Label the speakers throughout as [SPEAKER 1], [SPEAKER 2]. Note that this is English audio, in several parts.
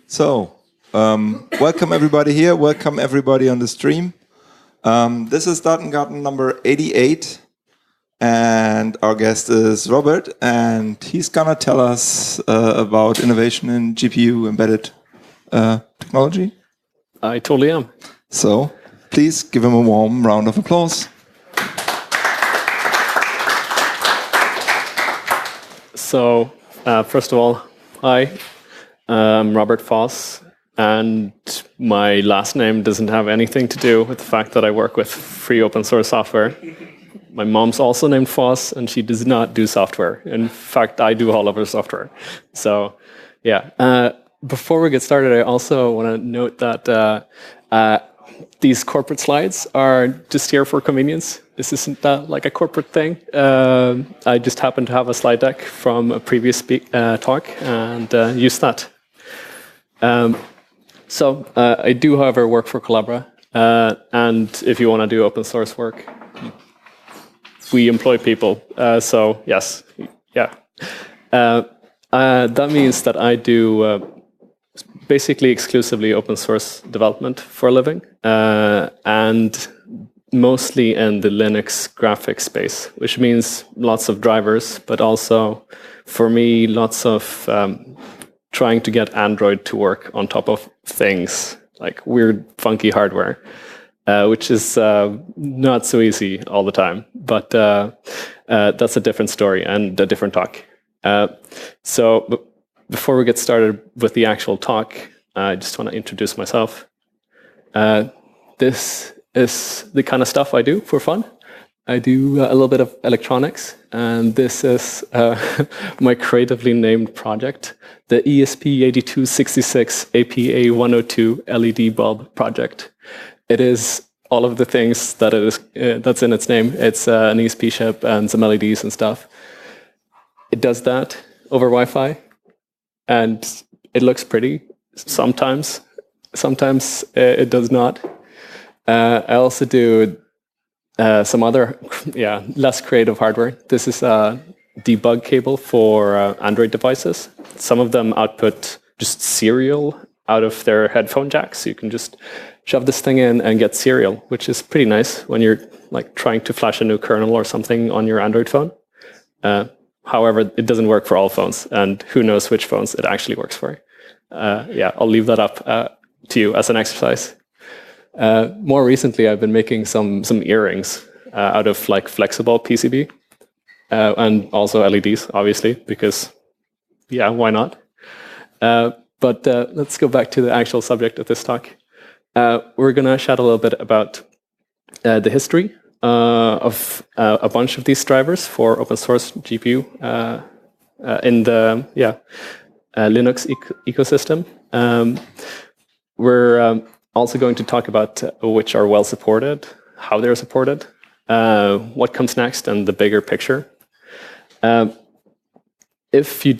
[SPEAKER 1] So, welcome everybody here. Welcome everybody on the stream. This is Datengarten number 88, and our guest is Robert, and he's gonna tell us about innovation in GPU embedded technology.
[SPEAKER 2] I totally am.
[SPEAKER 1] So, please give him a warm round of applause.
[SPEAKER 2] So, first of all, hi. I'm Robert Foss, and my last name doesn't have anything to do with the fact that I work with free open source software. My mom's also named Foss, and she does not do software. In fact, I do all of her software. So, yeah. Before we get started, I also want to note that these corporate slides are just here for convenience. This isn't like a corporate thing. I just happen to have a slide deck from a previous talk and use that. So I do, however, work for Collabora. And if you want to do open source work, we employ people. So yes, yeah. That means that I do basically exclusively open source development for a living, and mostly in the Linux graphics space, which means lots of drivers, but also for me, lots of trying to get Android to work on top of things like weird, funky hardware, which is not so easy all the time. But that's a different story and a different talk. So before we get started with the actual talk, I just want to introduce myself. This is the kind of stuff I do for fun. I do a little bit of electronics, and this is my creatively named project, the ESP8266 APA102 LED bulb project. It is all of the things that it is that's in its name. It's an ESP chip and some LEDs and stuff. It does that over Wi-Fi, and it looks pretty sometimes. Sometimes it does not. I also do some other, less creative hardware. This is a debug cable for Android devices. Some of them output just serial out of their headphone jacks. So you can just shove this thing in and get serial, which is pretty nice when you're like trying to flash a new kernel or something on your Android phone. However, it doesn't work for all phones, and who knows which phones it actually works for. I'll leave that up to you as an exercise. More recently, I've been making some earrings out of like flexible PCB, and also LEDs, obviously, because why not? But let's go back to the actual subject of this talk. We're going to chat a little bit about the history of a bunch of these drivers for open source GPU in the Linux ecosystem. We're also going to talk about which are well supported, how they're supported, what comes next, and the bigger picture. If you've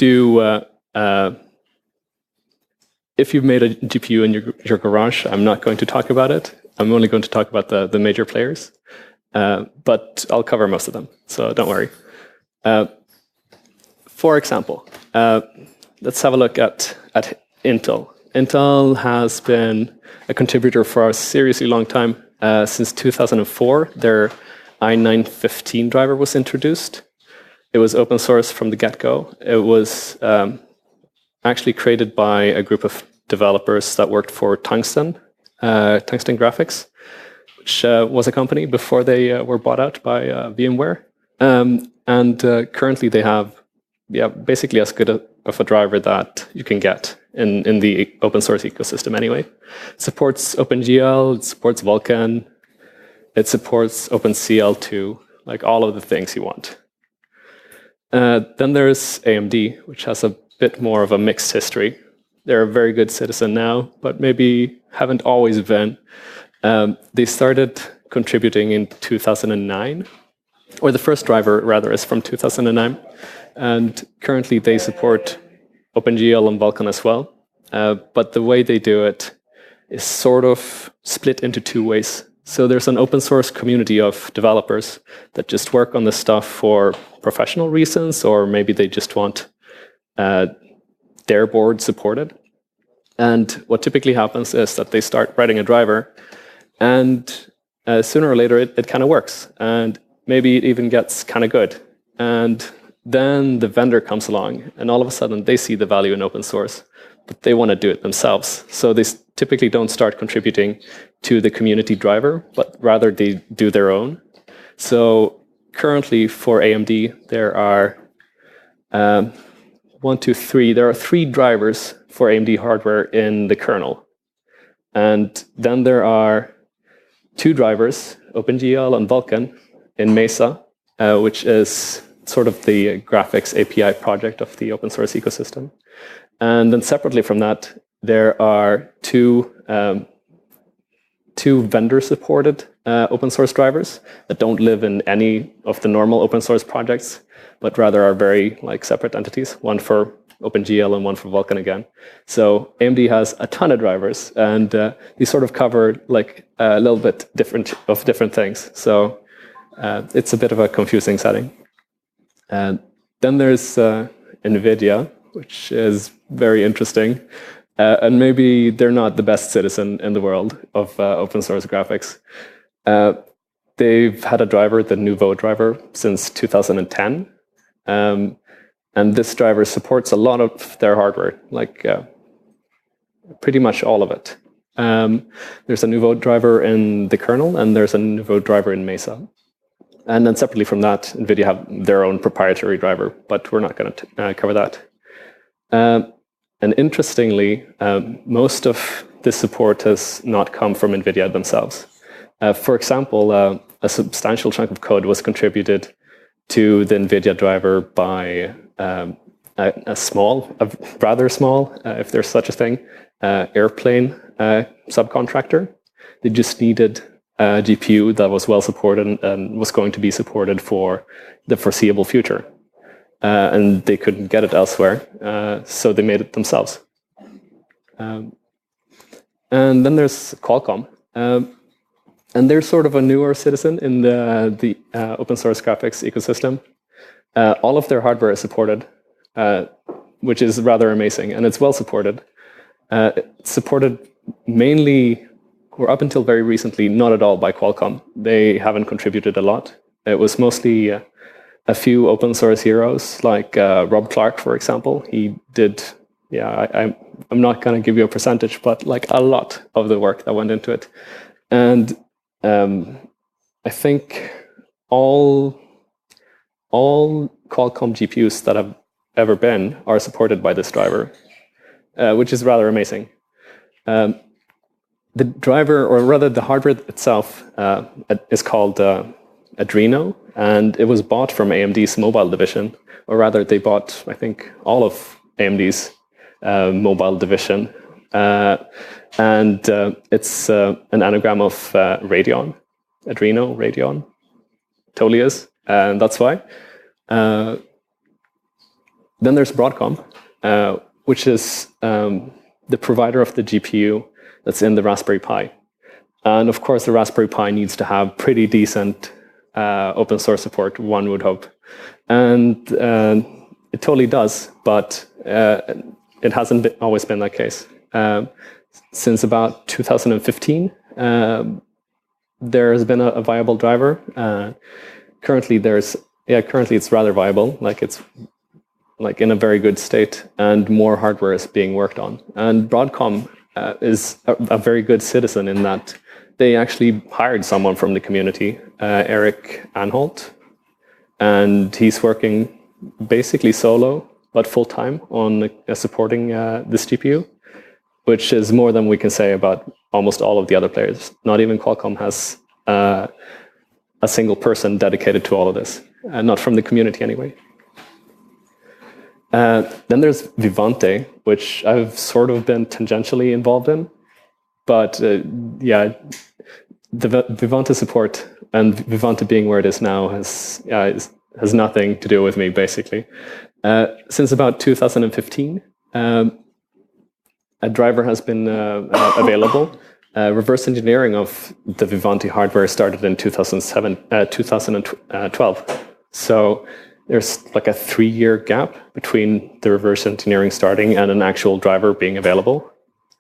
[SPEAKER 2] made a GPU in your garage, I'm not going to talk about it. I'm only going to talk about the major players, but I'll cover most of them, so don't worry. For example, let's have a look at Intel. Intel has been a contributor for a seriously long time. Since 2004, their i915 driver was introduced. It was open source from the get-go. It was actually created by a group of developers that worked for Tungsten Graphics, which was a company before they were bought out by VMware. And currently they have basically as good of a driver that you can get in the open source ecosystem anyway. It supports OpenGL, it supports Vulkan, it supports OpenCL2, like all of the things you want. Then there's AMD, which has a bit more of a mixed history. They're a very good citizen now, but maybe haven't always been. They started contributing in 2009, or the first driver, rather, is from 2009. And currently they support OpenGL and Vulkan as well. But the way they do it is sort of split into two ways. So there's an open source community of developers that just work on this stuff for professional reasons, or maybe they just want their board supported. And what typically happens is that they start writing a driver, and sooner or later it kind of works, and maybe it even gets kind of good. And then the vendor comes along, and all of a sudden they see the value in open source, but they want to do it themselves. So they typically don't start contributing to the community driver, but rather they do their own. So currently for AMD, there are there are 3 drivers for AMD hardware in the kernel. And then there are 2 drivers, OpenGL and Vulkan, in Mesa, which is sort of the graphics API project of the open source ecosystem. And then separately from that, there are 2 vendor-supported open source drivers that don't live in any of the normal open source projects, but rather are very separate entities, one for OpenGL and one for Vulkan again. So AMD has a ton of drivers, and these sort of cover a little bit different things. So it's a bit of a confusing setting. And then there's NVIDIA, which is very interesting. And maybe they're not the best citizen in the world of open source graphics. They've had a driver, the Nouveau driver, since 2010. And this driver supports a lot of their hardware, pretty much all of it. There's a Nouveau driver in the kernel, and there's a Nouveau driver in Mesa. And then separately from that, NVIDIA have their own proprietary driver, but we're not going to cover that. And interestingly, most of this support has not come from NVIDIA themselves. For example, a substantial chunk of code was contributed to the NVIDIA driver by a rather small, if there's such a thing, airplane subcontractor. They just needed a GPU that was well supported and was going to be supported for the foreseeable future. And they couldn't get it elsewhere, so they made it themselves. And then there's Qualcomm. And they're sort of a newer citizen in the open source graphics ecosystem. All of their hardware is supported, which is rather amazing, and it's well supported. It's supported mainly, or up until very recently, not at all by Qualcomm. They haven't contributed a lot. It was mostly a few open source heroes, like Rob Clark, for example. He did, I'm not going to give you a percentage, but a lot of the work that went into it. And I think all Qualcomm GPUs that have ever been are supported by this driver, which is rather amazing. The driver, or rather the hardware itself, is called Adreno, and it was bought from AMD's mobile division, or rather they bought, I think, all of AMD's mobile division. And it's an anagram of Radeon, Adreno, Radeon, totally is, and that's why. Then there's Broadcom, which is the provider of the GPU that's in the Raspberry Pi. And of course, the Raspberry Pi needs to have pretty decent open source support, one would hope. And it totally does, but it hasn't always been that case. Since about 2015, there has been a viable driver. Currently it's rather viable, it's in a very good state, and more hardware is being worked on. And Broadcom is a very good citizen in that they actually hired someone from the community, Eric Anholt, and he's working basically solo, but full-time on supporting this GPU, which is more than we can say about almost all of the other players. Not even Qualcomm has a single person dedicated to all of this, not from the community anyway. Then there's Vivante, which I've sort of been tangentially involved in, but the Vivante support, and Vivante being where it is now, has nothing to do with me, basically. Since about 2015, a driver has been available. Reverse engineering of the Vivante hardware started in 2012. So there's a 3-year gap between the reverse engineering starting and an actual driver being available.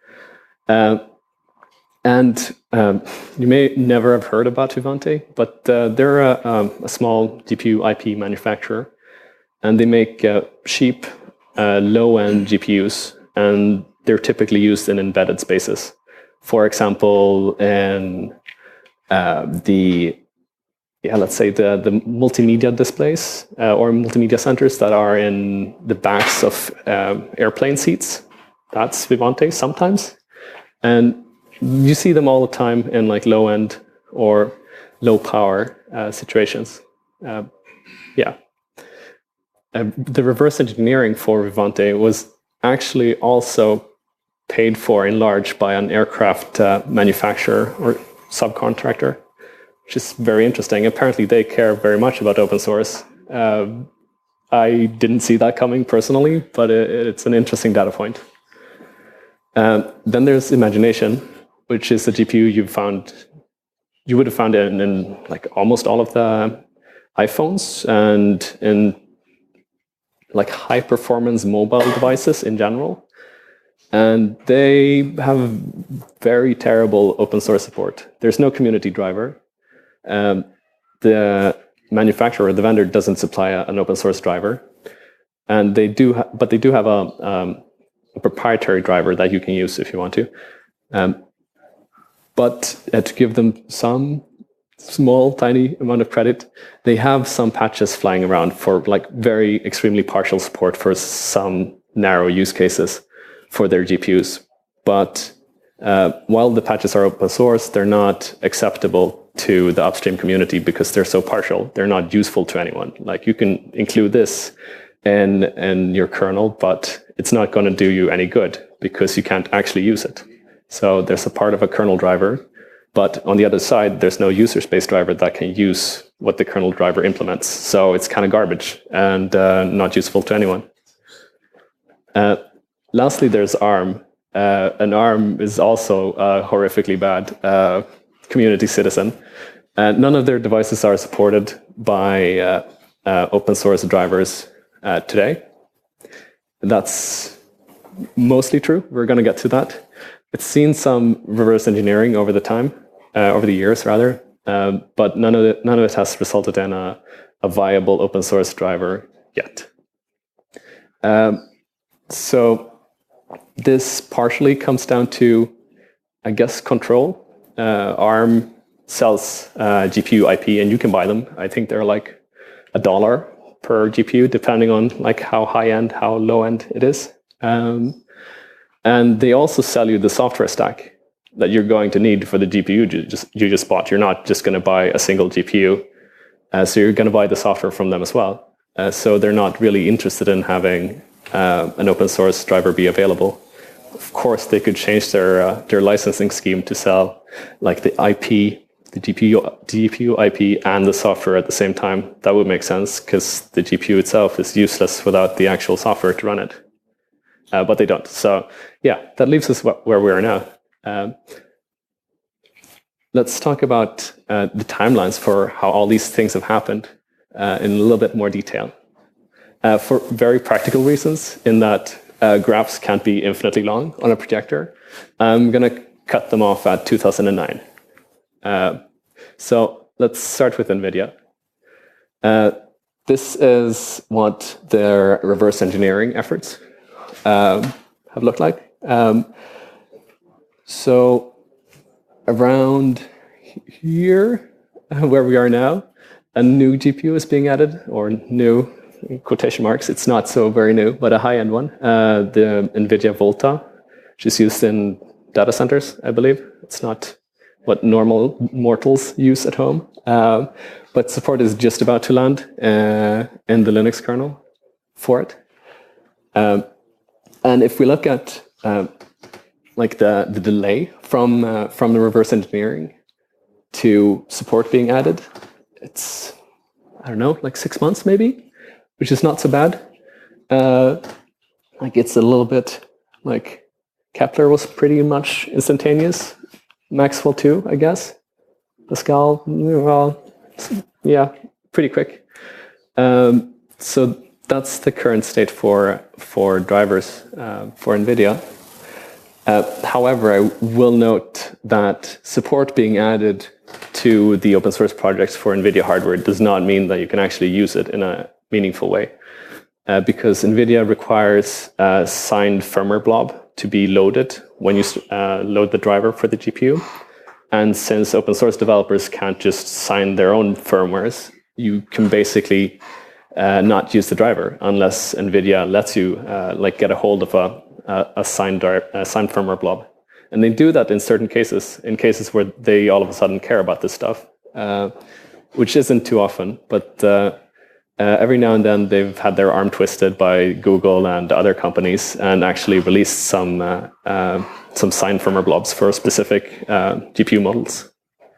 [SPEAKER 2] And you may never have heard about Vivante, but they're a small GPU IP manufacturer, and they make cheap, low-end GPUs, and they're typically used in embedded spaces. For example, in let's say the multimedia displays or multimedia centers that are in the backs of airplane seats. That's Vivante sometimes. And you see them all the time in like low end or low power situations. The reverse engineering for Vivante was actually also paid for in large by an aircraft manufacturer or subcontractor, which is very interesting. Apparently, they care very much about open source. I didn't see that coming personally, but it's an interesting data point. Then there's Imagination, which is a GPU you would have found in like almost all of the iPhones and in like high performance mobile devices in general. And they have very terrible open source support. There's no community driver. The manufacturer, the vendor, doesn't supply an open source driver, and they do have a proprietary driver that you can use if you want to. But to give them some small, tiny amount of credit, they have some patches flying around for like very extremely partial support for some narrow use cases for their GPUs. But while the patches are open source, they're not acceptable to the upstream community because they're so partial. They're not useful to anyone. Like you can include this in your kernel, but it's not going to do you any good because you can't actually use it. So there's a part of a kernel driver, but on the other side, there's no user space driver that can use what the kernel driver implements. So it's kind of garbage and not useful to anyone. Lastly, there's ARM. And ARM is also horrifically bad community citizen. None of their devices are supported by open source drivers today. That's mostly true. We're going to get to that. It's seen some reverse engineering over the years rather, but none of it has resulted in a viable open source driver yet. So this partially comes down to, I guess, control. ARM sells GPU IP, and you can buy them. I think they're like $1 per GPU, depending on like how high end, how low end it is. And they also sell you the software stack that you're going to need for the GPU you just bought. You're not just going to buy a single GPU, so you're going to buy the software from them as well. So they're not really interested in having an open source driver be available. Of course, they could change their licensing scheme to sell like the IP, the GPU IP, and the software at the same time. That would make sense because the GPU itself is useless without the actual software to run it. But they don't. So yeah, that leaves us where we are now. Let's talk about the timelines for how all these things have happened in a little bit more detail. For very practical reasons, in that graphs can't be infinitely long on a projector, I'm going to cut them off at 2009. So let's start with NVIDIA. This is what their reverse engineering efforts have looked like. So around here, where we are now, a new GPU is being added, or new, in quotation marks. It's not so very new, but a high-end one. The NVIDIA Volta, which is used in data centers, I believe. It's not what normal mortals use at home. But support is just about to land in the Linux kernel for it. And if we look at like the delay from the reverse engineering to support being added, it's, I don't know, like 6 months maybe, which is not so bad. Like it's a little bit like Kepler was pretty much instantaneous. Maxwell too, I guess. Pascal, well, yeah, pretty quick. So that's the current state for drivers for NVIDIA. However, I will note that support being added to the open source projects for NVIDIA hardware does not mean that you can actually use it in a meaningful way, because NVIDIA requires a signed firmware blob to be loaded when you load the driver for the GPU. And since open source developers can't just sign their own firmwares, you can basically not use the driver unless NVIDIA lets you get a hold of a signed firmware blob. And they do that in certain cases, in cases where they all of a sudden care about this stuff, which isn't too often. But every now and then they've had their arm twisted by Google and other companies and actually released some signed firmware blobs for specific GPU models.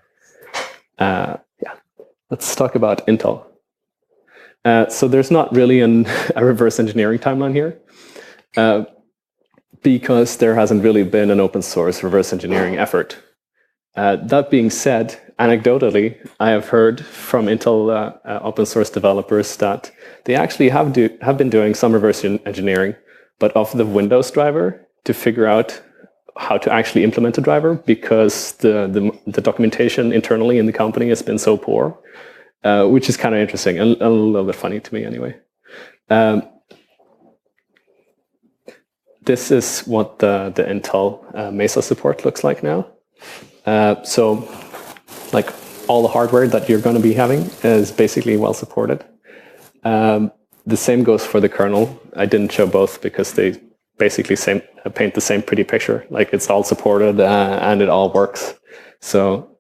[SPEAKER 2] Let's talk about Intel. So there's not really a reverse engineering timeline here, because there hasn't really been an open source reverse engineering effort. That being said, anecdotally, I have heard from Intel open source developers that they actually have been doing some reverse engineering, but of the Windows driver to figure out how to actually implement a driver, because the documentation internally in the company has been so poor, which is kind of interesting and a little bit funny to me anyway. This is what the Intel Mesa support looks like now. So like all the hardware that you're going to be having is basically well supported. The same goes for the kernel. I didn't show both because they basically paint the same pretty picture. Like it's all supported and it all works. So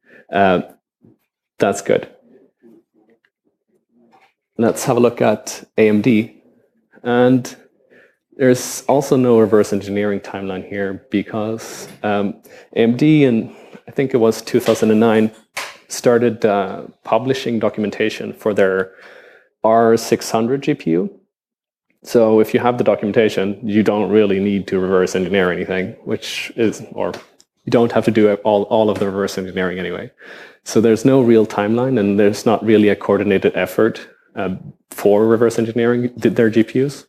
[SPEAKER 2] that's good. Let's have a look at AMD. And there's also no reverse engineering timeline here because AMD in, I think it was 2009, started publishing documentation for their R600 GPU. So if you have the documentation, you don't really need to reverse engineer anything, or you don't have to do all of the reverse engineering anyway. So there's no real timeline, and there's not really a coordinated effort for reverse engineering their GPUs.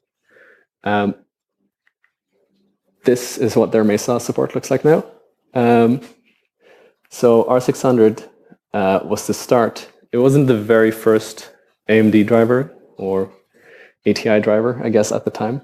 [SPEAKER 2] This is what their Mesa support looks like now. So R600 was the start. It wasn't the very first AMD driver or ATI driver, I guess, at the time.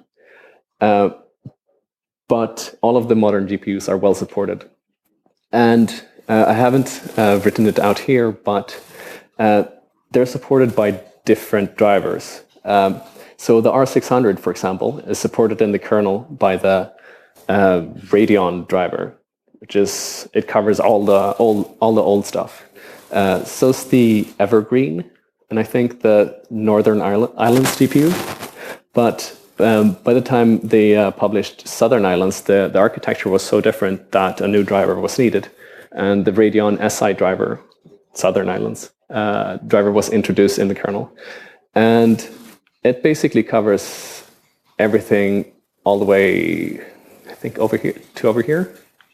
[SPEAKER 2] But all of the modern GPUs are well supported. And I haven't written it out here, but they're supported by different drivers. So the R600, for example, is supported in the kernel by the Radeon driver, it covers all the old stuff. So's the Evergreen, and I think the Northern Islands GPU. But by the time they published Southern Islands, the architecture was so different that a new driver was needed. And the Radeon SI driver, Southern Islands driver, was introduced in the kernel. And it basically covers everything all the way, I think, over here.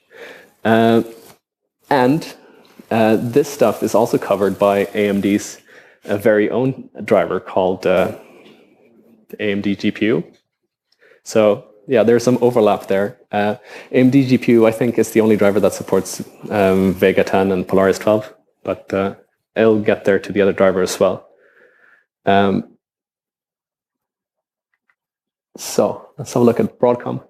[SPEAKER 2] And this stuff is also covered by AMD's very own driver called the AMD GPU. So yeah, there's some overlap there. AMD GPU, I think, is the only driver that supports Vega 10 and Polaris 12, but it'll get there to the other driver as well. So let's have a look at Broadcom.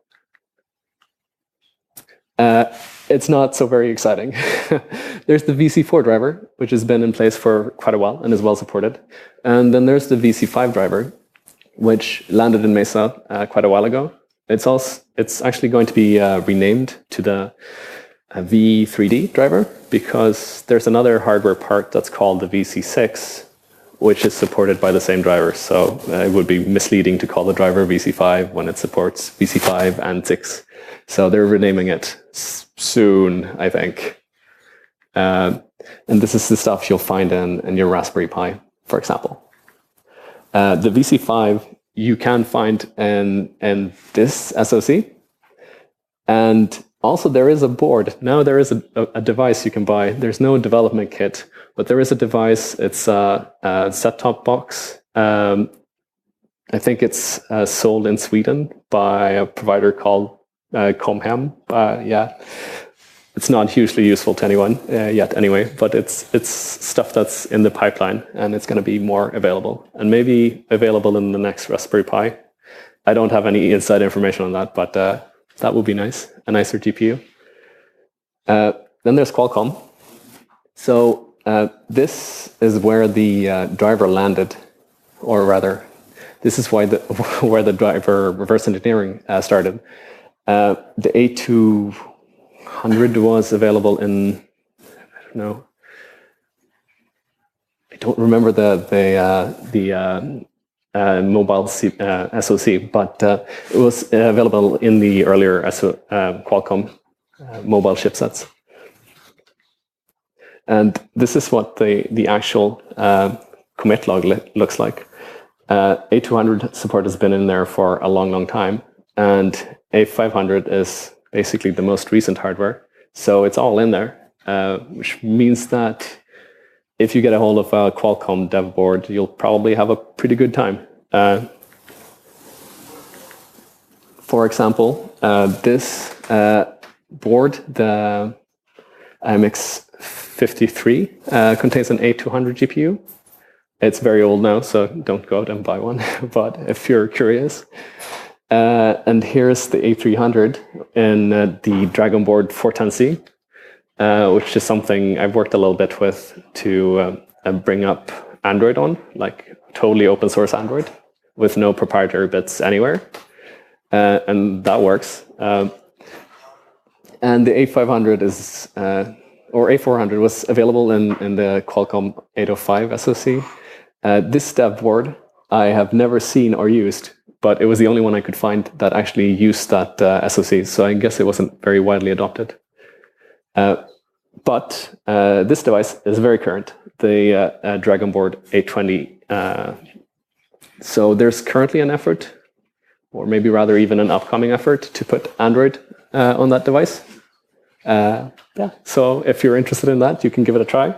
[SPEAKER 2] It's not so very exciting. There's the VC4 driver, which has been in place for quite a while and is well supported. And then there's the VC5 driver, which landed in Mesa quite a while ago. It's actually going to be renamed to the V3D driver because there's another hardware part that's called the VC6, which is supported by the same driver. So it would be misleading to call the driver VC5 when it supports VC5 and 6. So they're renaming it soon, I think. And this is the stuff you'll find in your Raspberry Pi, for example. The VC5 you can find in this SoC. And also there is a board. Now there is a device you can buy. There's no development kit, but there is a device. It's a set-top box. I think it's sold in Sweden by a provider called COM-HAM. Yeah, it's not hugely useful to anyone yet anyway, but it's stuff that's in the pipeline, and it's going to be more available, and maybe available in the next Raspberry Pi. I don't have any inside information on that, but that would be nice, a nicer GPU. Then there's Qualcomm. So this is where the driver landed, or rather, this is why where the driver reverse engineering started. The A200 was available in, I don't know, I don't remember the mobile SoC, but it was available in the earlier Qualcomm mobile chipsets. And this is what the actual commit log looks like. A200 support has been in there for a long, long time, and A500 is basically the most recent hardware. So it's all in there, which means that if you get a hold of a Qualcomm dev board, you'll probably have a pretty good time. For example, this board, the MX53, contains an A200 GPU. It's very old now, so don't go out and buy one, but if you're curious. And here's the A300 in the Dragon Board 410C, which is something I've worked a little bit with to bring up Android on, like totally open source Android with no proprietary bits anywhere. And that works. And the A500 is, or A400 was available in the Qualcomm 805 SoC. This dev board I have never seen or used, but it was the only one I could find that actually used that SoC, so I guess it wasn't very widely adopted. But this device is very current, the Dragon Board 820. So there's currently an effort, or maybe rather even an upcoming effort, to put Android on that device. Yeah, so if you're interested in that, you can give it a try.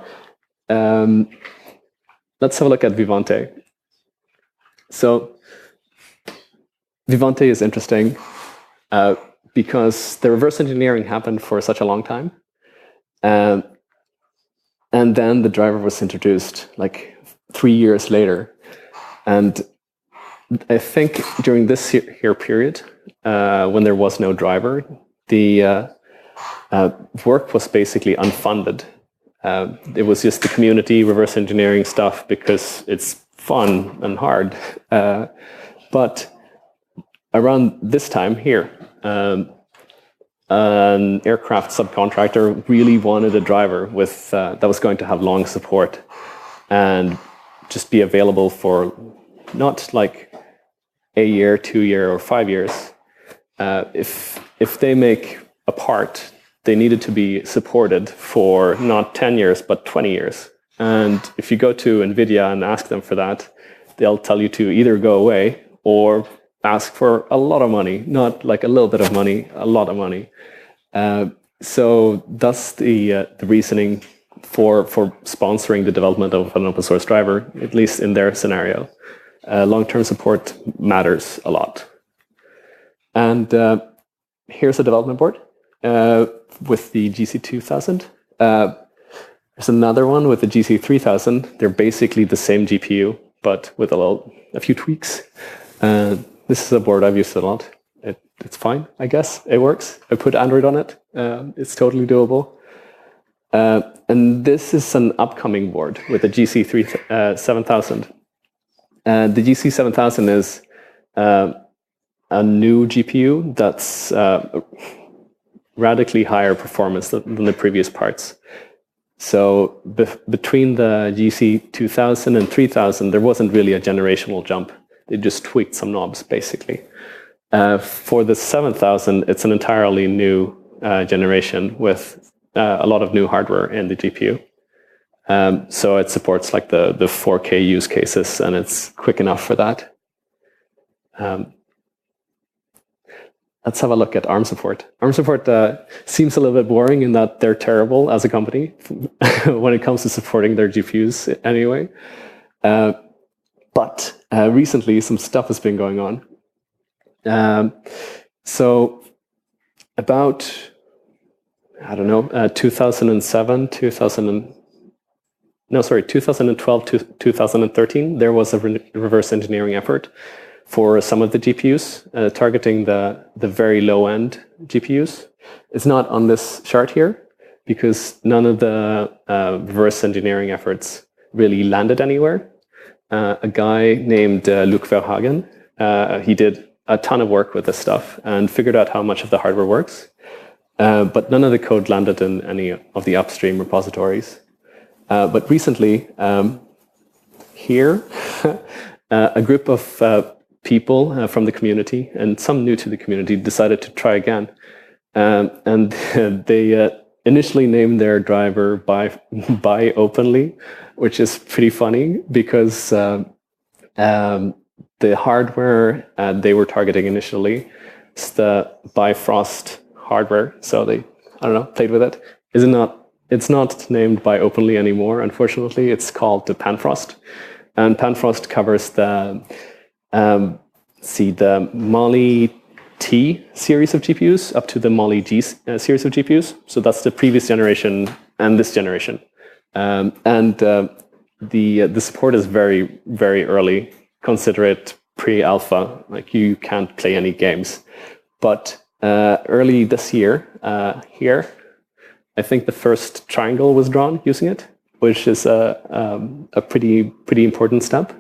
[SPEAKER 2] Let's have a look at Vivante. So Vivante is interesting because the reverse engineering happened for such a long time. And then the driver was introduced like 3 years later. And I think during this here period, when there was no driver, the work was basically unfunded. It was just the community reverse engineering stuff because it's fun and hard. But around this time here, an aircraft subcontractor really wanted a driver with that was going to have long support and just be available for not like a year, 2 year, or 5 years. If they make a part, they needed to be supported for not 10 years, but 20 years. And if you go to NVIDIA and ask them for that, they'll tell you to either go away or ask for a lot of money, not like a little bit of money, a lot of money. So that's the reasoning for sponsoring the development of an open source driver, at least in their scenario. Long-term support matters a lot. And here's a development board with the GC2000. There's another one with the GC3000. They're basically the same GPU, but with a few tweaks. This is a board I've used a lot. It's fine, I guess. It works. I put Android on it. It's totally doable. And this is an upcoming board with the GC7000. The GC7000 is a new GPU that's radically higher performance than the previous parts. So between the GC2000 and 3000, there wasn't really a generational jump. They just tweaked some knobs, basically. For the 7000, it's an entirely new generation with a lot of new hardware in the GPU. So it supports like the 4K use cases, and it's quick enough for that. Let's have a look at ARM support. ARM support seems a little bit boring in that they're terrible as a company when it comes to supporting their GPUs anyway. But recently, some stuff has been going on. So about, I don't know, 2007, 2012 to 2013, there was a reverse engineering effort for some of the GPUs, targeting the very low-end GPUs. It's not on this chart here because none of the reverse engineering efforts really landed anywhere. A guy named Luc Verhagen, he did a ton of work with this stuff and figured out how much of the hardware works, but none of the code landed in any of the upstream repositories. But recently, here, a group of people from the community, and some new to the community, decided to try again. And they initially named their driver by openly, which is pretty funny because the hardware they were targeting initially is the Bifrost hardware. So they, I don't know, played with it. It's not named by openly anymore, unfortunately. It's called the Panfrost. And Panfrost covers the Mali T series of GPUs up to the Mali G series of GPUs. So that's the previous generation and this generation. The support is very, very early. Consider it pre-alpha, like you can't play any games. But early this year, here, I think the first triangle was drawn using it, which is a pretty important step.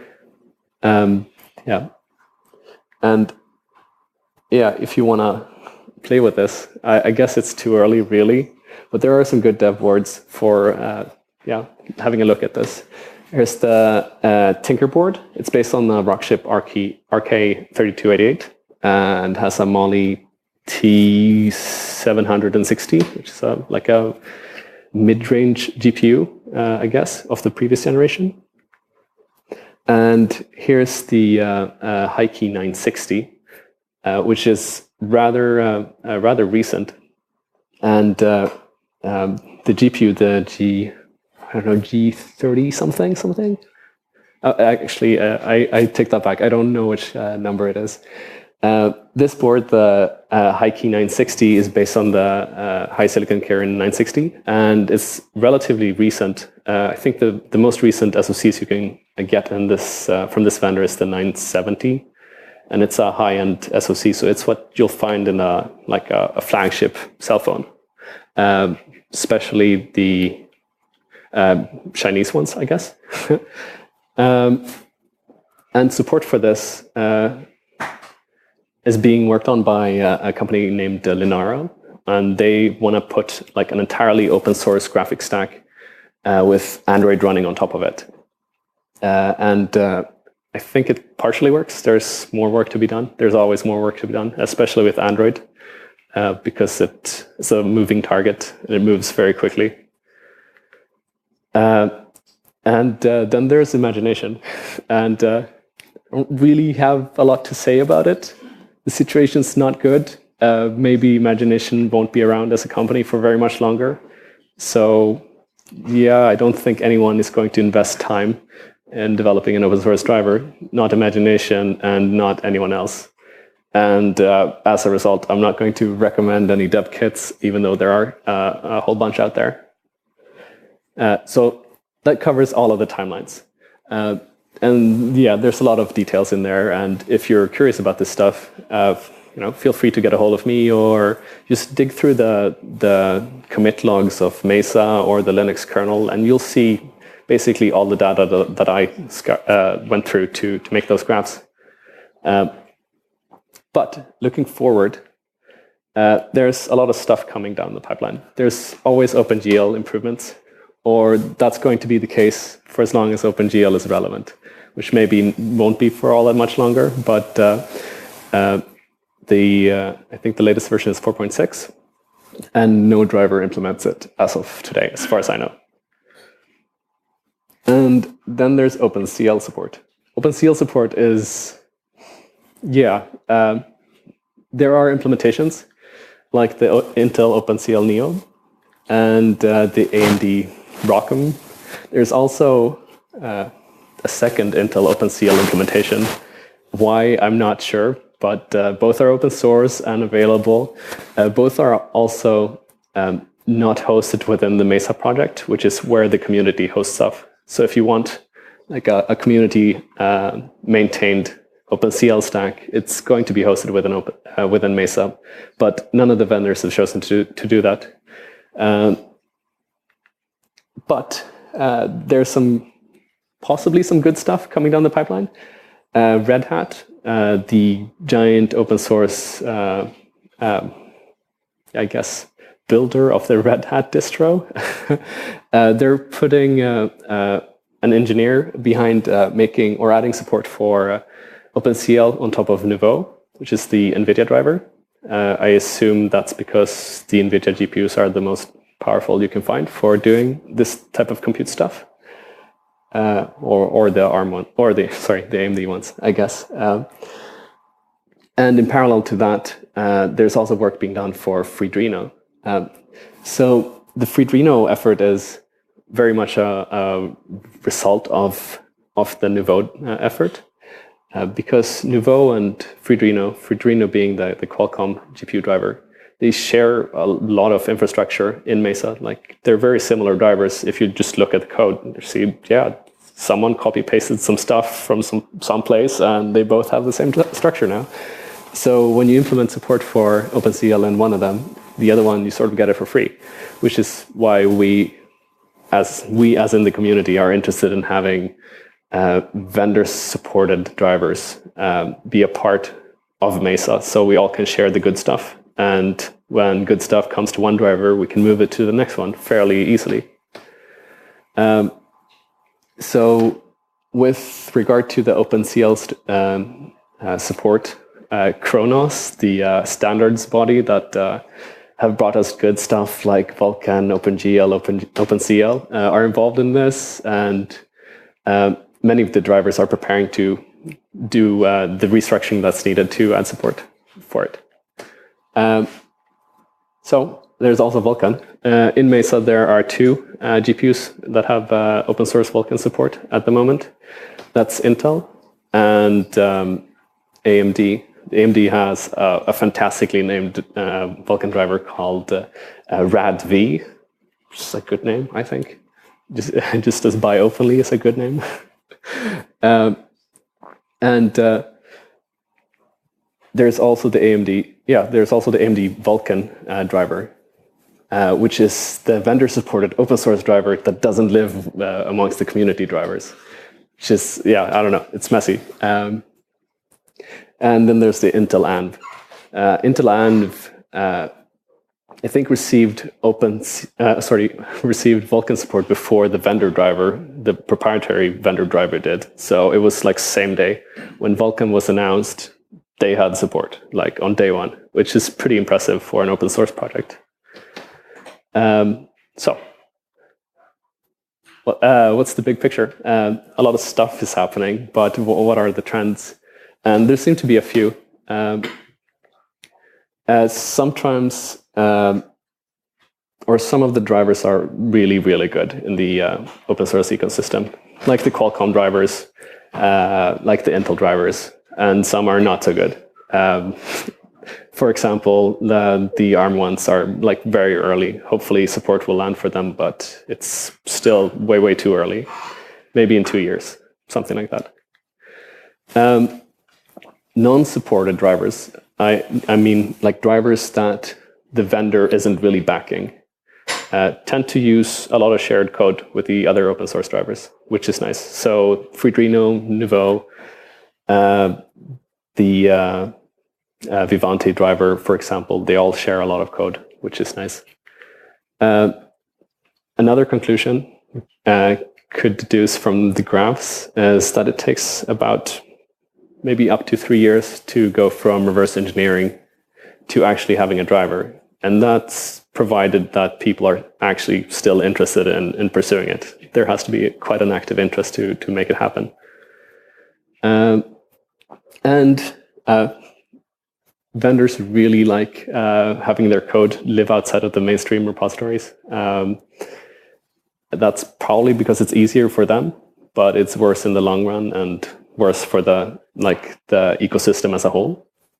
[SPEAKER 2] Yeah. And yeah, if you want to play with this, I guess it's too early, really. But there are some good dev boards for having a look at this. Here's the Tinker board. It's based on the Rockchip RK3288 and has a Mali T760, which is like a mid-range GPU, I guess, of the previous generation. And here's the Heike 960, which is rather recent. And the GPU, the G30 something. Actually, I take that back. I don't know which number it is. This board, the Heike 960, is based on the HiSilicon Kirin 960, and it's relatively recent. I think the most recent SoCs you can get in this from this vendor is the 970, and it's a high-end SoC, so it's what you'll find in a flagship cell phone, especially the Chinese ones, I guess. And support for this is being worked on by a company named Linaro, and they want to put like an entirely open source graphics stack with Android running on top of it. And I think it partially works. There's more work to be done. There's always more work to be done, especially with Android, because it's a moving target and it moves very quickly. And then there's imagination, and I don't really have a lot to say about it. The situation's not good. Maybe Imagination won't be around as a company for very much longer. So yeah, I don't think anyone is going to invest time in developing an open source driver, not Imagination and not anyone else. And as a result, I'm not going to recommend any dev kits, even though there are a whole bunch out there. So that covers all of the timelines. And yeah, there's a lot of details in there. And if you're curious about this stuff, feel free to get a hold of me or just dig through the commit logs of Mesa or the Linux kernel, and you'll see basically all the data that I went through to make those graphs. But looking forward, there's a lot of stuff coming down the pipeline. There's always OpenGL improvements, or that's going to be the case for as long as OpenGL is relevant, which maybe won't be for all that much longer, but I think the latest version is 4.6, and no driver implements it as of today, as far as I know. And then there's OpenCL support. OpenCL support is, there are implementations like the Intel OpenCL Neo and the AMD ROCm. There's also a second Intel OpenCL implementation. Why, I'm not sure. but both are open source and available. Both are also not hosted within the Mesa project, which is where the community hosts stuff. So if you want like a community maintained OpenCL stack, it's going to be hosted within Mesa, but none of the vendors have chosen to do that. But there's possibly some good stuff coming down the pipeline. Red Hat, the giant open source, I guess, builder of the Red Hat distro, they're putting an engineer behind making or adding support for OpenCL on top of Nouveau, which is the NVIDIA driver. I assume that's because the NVIDIA GPUs are the most powerful you can find for doing this type of compute stuff, or the ARM one, or the AMD ones, I guess. And in parallel to that, there's also work being done for Freedreno. So the Freedreno effort is very much a result of the Nouveau effort, because Nouveau and Freedreno being the Qualcomm GPU driver, they share a lot of infrastructure in Mesa. Like, they're very similar drivers. If you just look at the code, you see, yeah, someone copy pasted some stuff from some place, and they both have the same structure now. So when you implement support for OpenCL in one of them, the other one you sort of get it for free, which is why we as in the community are interested in having vendor-supported drivers be a part of Mesa, so we all can share the good stuff. And when good stuff comes to one driver, we can move it to the next one fairly easily. So with regard to the OpenCL support, Khronos, the standards body that have brought us good stuff like Vulkan, OpenGL, OpenCL, are involved in this, and many of the drivers are preparing to do the restructuring that's needed to add support for it. So there's also Vulkan. In Mesa, there are two GPUs that have open source Vulkan support at the moment. That's Intel and AMD. AMD has a fantastically named Vulkan driver called RADV, which is a good name, I think. Just as buy openly is a good name. There's also the AMD. There's also the AMD Vulkan driver, which is the vendor-supported open source driver that doesn't live amongst the community drivers. Which is, I don't know, it's messy. And then there's the Intel ANV. Intel ANV, I think received Vulkan support before the vendor driver, the proprietary vendor driver did. So it was like same day when Vulkan was announced. They had support like on day one, which is pretty impressive for an open source project. What's the big picture? A lot of stuff is happening, but what are the trends? And there seem to be a few. Sometimes, or some of the drivers are really, really good in the open source ecosystem, like the Qualcomm drivers, like the Intel drivers, and some are not so good. For example, the ARM ones are like very early. Hopefully support will land for them, but it's still way, way too early. Maybe in 2 years, something like that. Non-supported drivers, I mean like drivers that the vendor isn't really backing, tend to use a lot of shared code with the other open source drivers, which is nice. So Freedreno, Nouveau, the Vivante driver, for example, they all share a lot of code, which is nice. Another conclusion could deduce from the graphs is that it takes about maybe up to 3 years to go from reverse engineering to actually having a driver. And that's provided that people are actually still interested in pursuing it. There has to be quite an active interest to make it happen. Vendors really like having their code live outside of the mainstream repositories. That's probably because it's easier for them, but it's worse in the long run and worse for the ecosystem as a whole.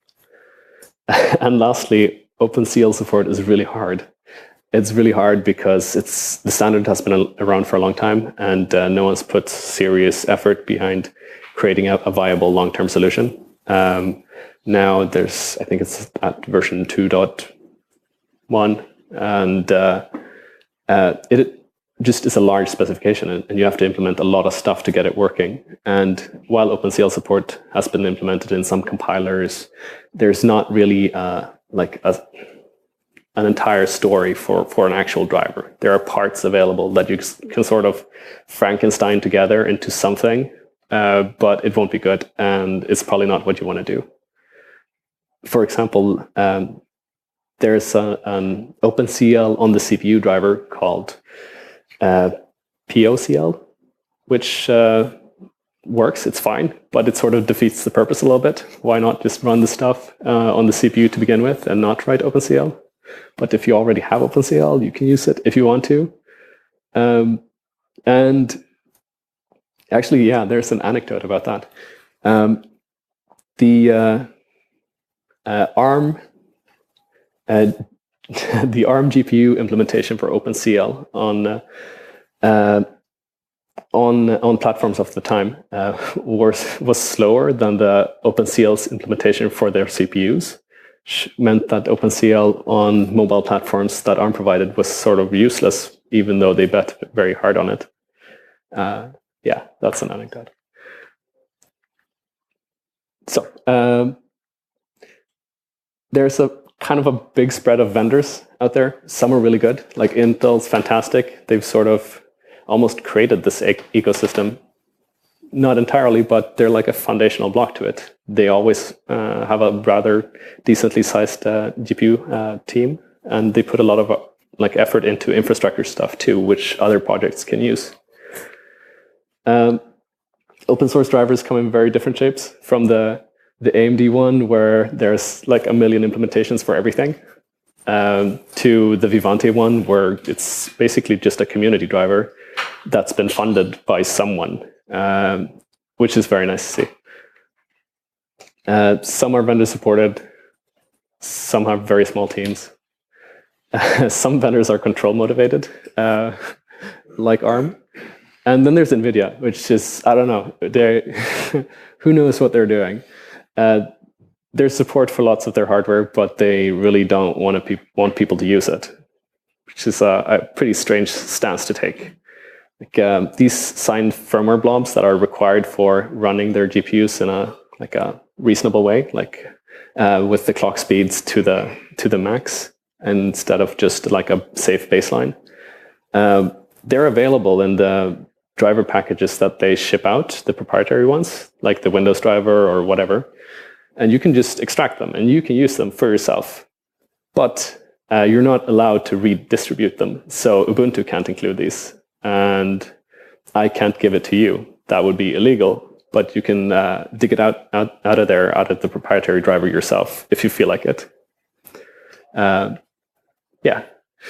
[SPEAKER 2] And lastly, OpenCL support is really hard. It's really hard because the standard has been around for a long time, and no one's put serious effort behind creating a viable long-term solution. Now I think it's at version 2.1, and it just is a large specification, and you have to implement a lot of stuff to get it working. And while OpenCL support has been implemented in some compilers, there's not really an entire story for an actual driver. There are parts available that you can sort of Frankenstein together into something, but it won't be good, and it's probably not what you want to do. For example, there's an OpenCL on the CPU driver called POCL, which works, it's fine, but it sort of defeats the purpose a little bit. Why not just run the stuff on the CPU to begin with and not write OpenCL? But if you already have OpenCL, you can use it if you want to. And actually, yeah, there's an anecdote about that. The ARM the ARM GPU implementation for OpenCL on platforms of the time was slower than the OpenCL's implementation for their CPUs, which meant that OpenCL on mobile platforms that ARM provided was sort of useless, even though they bet very hard on it. Yeah, that's an anecdote. So there's a kind of a big spread of vendors out there. Some are really good, like Intel's fantastic. They've sort of almost created this ecosystem. Not entirely, but they're like a foundational block to it. They always have a rather decently sized GPU team, and they put a lot of effort into infrastructure stuff too, which other projects can use. Open source drivers come in very different shapes, from the AMD one, where there's like a million implementations for everything, to the Vivante one, where it's basically just a community driver that's been funded by someone, which is very nice to see. Some are vendor supported, some have very small teams. Some vendors are control motivated, like ARM. And then there's NVIDIA, which is, I don't know, who knows what they're doing. There's support for lots of their hardware, but they really don't want people to use it, which is a pretty strange stance to take. Like these signed firmware blobs that are required for running their GPUs in a reasonable way, with the clock speeds to the max, instead of just like a safe baseline. They're available in the driver packages that they ship out, the proprietary ones, like the Windows driver or whatever. And you can just extract them and you can use them for yourself. But you're not allowed to redistribute them. So Ubuntu can't include these. And I can't give it to you. That would be illegal. But you can dig it out of there, out of the proprietary driver yourself, if you feel like it. Yeah.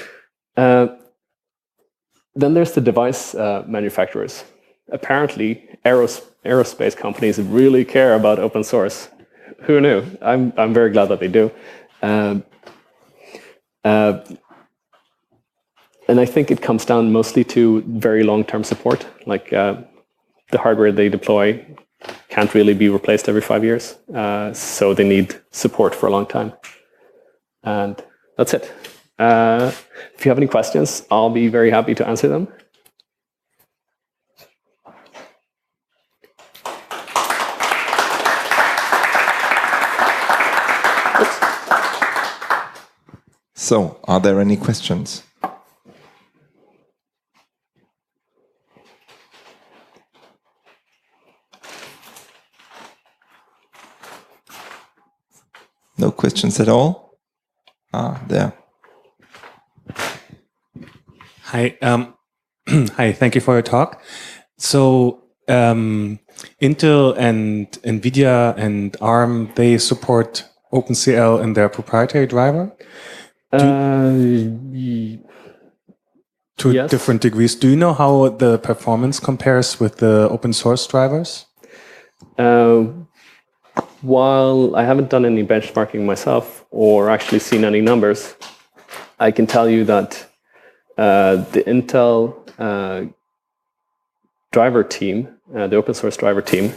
[SPEAKER 2] Then there's the device manufacturers. Apparently, aerospace companies really care about open source. Who knew? I'm very glad that they do. And I think it comes down mostly to very long-term support. Like the hardware they deploy can't really be replaced every 5 years. So they need support for a long time. And that's it. If you have any questions, I'll be very happy to answer them.
[SPEAKER 1] So, are there any questions? No questions at all? Ah, there.
[SPEAKER 3] Hi, hi. Thank you for your talk. So, Intel and NVIDIA and ARM, they support OpenCL in their proprietary driver to
[SPEAKER 2] yes.
[SPEAKER 3] different degrees. Do you know how the performance compares with the open source drivers?
[SPEAKER 2] While I haven't done any benchmarking myself, or actually seen any numbers, I can tell you that the Intel driver team, the open source driver team,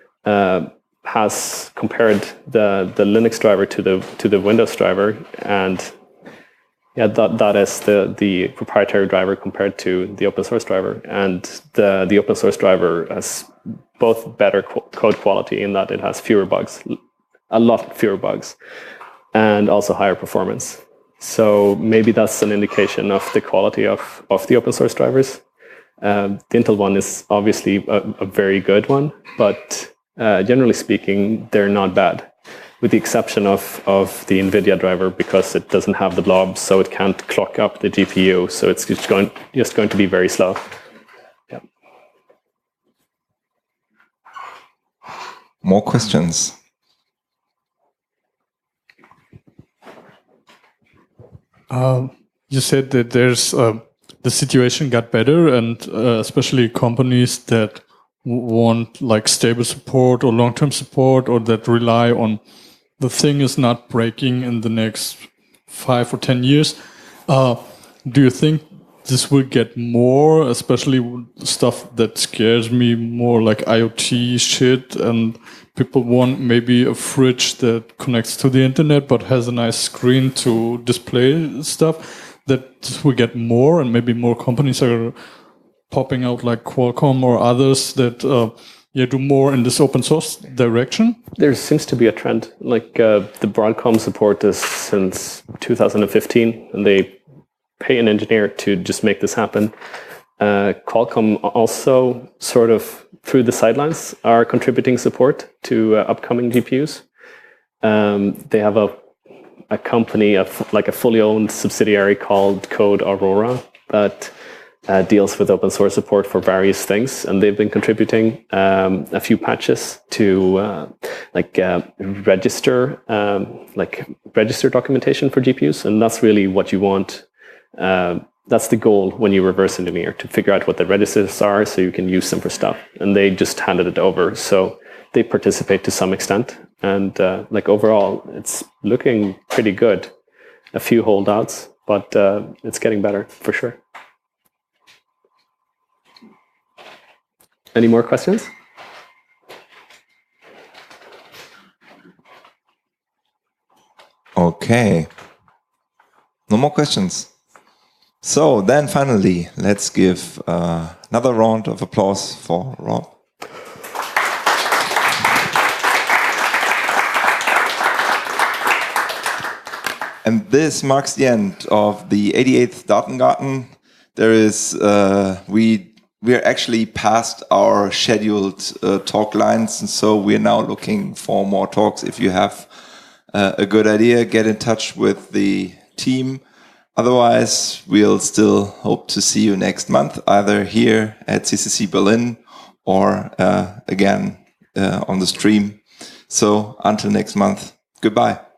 [SPEAKER 2] has compared the Linux driver to the Windows driver, and yeah, that is the proprietary driver compared to the open source driver, and the open source driver has both better code quality in that it has fewer bugs, a lot fewer bugs, and also higher performance. So maybe that's an indication of the quality of the open source drivers. The Intel one is obviously a very good one, but generally speaking, they're not bad, with the exception of the NVIDIA driver, because it doesn't have the blobs, so it can't clock up the GPU, so it's just going to be very slow. Yeah.
[SPEAKER 1] More questions?
[SPEAKER 4] You said that there's the situation got better, and especially companies that want like stable support or long-term support, or that rely on the thing is not breaking in the next 5 or 10 years. Do you think this will get more, especially stuff that scares me more, like IoT shit, and people want maybe a fridge that connects to the internet but has a nice screen to display stuff, that this will get more, and maybe more companies are popping out like Qualcomm or others that do more in this open source direction?
[SPEAKER 2] There seems to be a trend. Like the Broadcom support is since 2015, and they pay an engineer to just make this happen. Qualcomm also sort of through the sidelines are contributing support to upcoming GPUs. They have a company, like a fully owned subsidiary called Code Aurora that deals with open source support for various things, and they've been contributing a few patches to register documentation for GPUs, and that's really what you want. That's the goal when you reverse engineer, to figure out what the registers are so you can use them for stuff. And they just handed it over, so they participate to some extent. And overall, it's looking pretty good. A few holdouts, but it's getting better for sure. Any more questions?
[SPEAKER 1] Okay. No more questions. So then finally, let's give another round of applause for Rob. And this marks the end of the 88th Datengarten. There is, we are actually past our scheduled talk lines, and so we're now looking for more talks. If you have a good idea, get in touch with the team. Otherwise, we'll still hope to see you next month, either here at CCC Berlin or again on the stream. So until next month, goodbye.